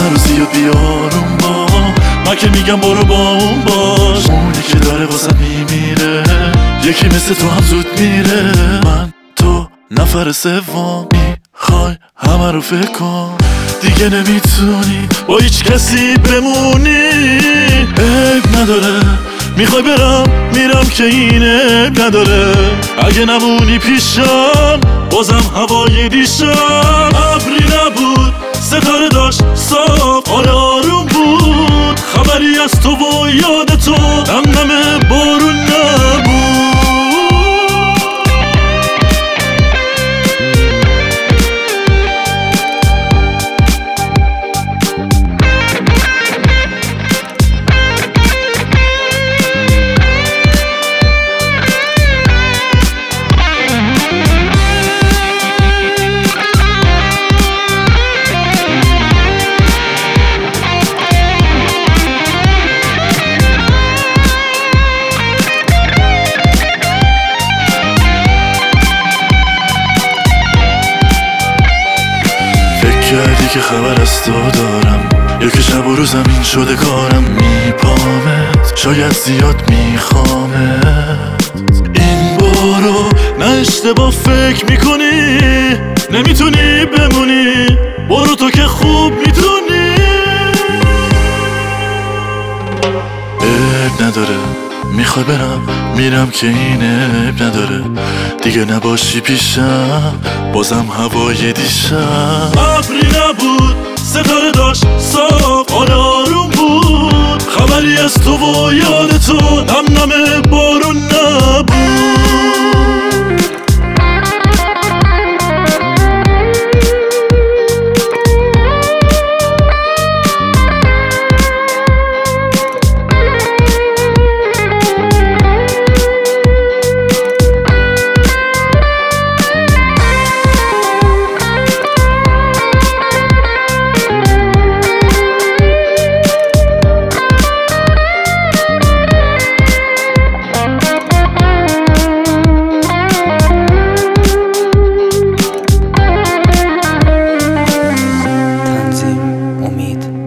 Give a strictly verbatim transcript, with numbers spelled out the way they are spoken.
نرو زیاد بیارون با من که میگم برو با اون باش. اونی که داره واسه میمیره یکی مثل تو هم زود میره. من تو نفر سوم میخوای همه رو فکر کن دیگه نمیتونی با هیچ کسی بمونی. عیب نداره میخوای برم میرم که این عیب نداره. اگه نمونی پیشم بازم هوای دیشم. ابری نبود ستاره داشت صاف حال آروم بود. خبری از تو و یاد تو نم نم بارون نبود. کردی که خبر از تو دارم یا که شب و روز زمین شده کارم. میپامت شاید زیاد میخوامت این بارو نه اشتباه فکر میکنی نمیتونی بمونی. برو تو که خوب میتونی. عیب نداره میخوای برم میرم که این عیب نداره. دیگه نباشی پیشم بازم هوای دیشم. ابری نبود ستاره داشت صاف حال آروم بود. خبری از تو و یاد تو نم نم بارون نبود. امید